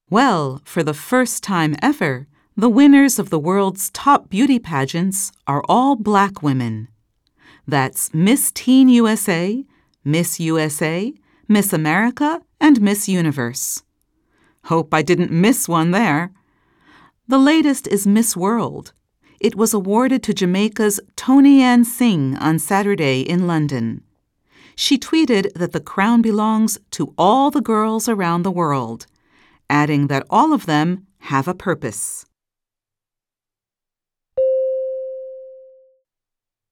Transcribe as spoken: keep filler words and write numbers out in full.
Well, for the first time ever, the winners of the world's top beauty pageants are all black women. That's Miss Teen U S A, Miss U S A, Miss America, and Miss Universe. Hope I didn't miss one there. The latest is Miss World. It was awarded to Jamaica's Toni Ann Singh on Saturday in London. She tweeted that the crown belongs to all the girls around the world, adding that all of them have a purpose.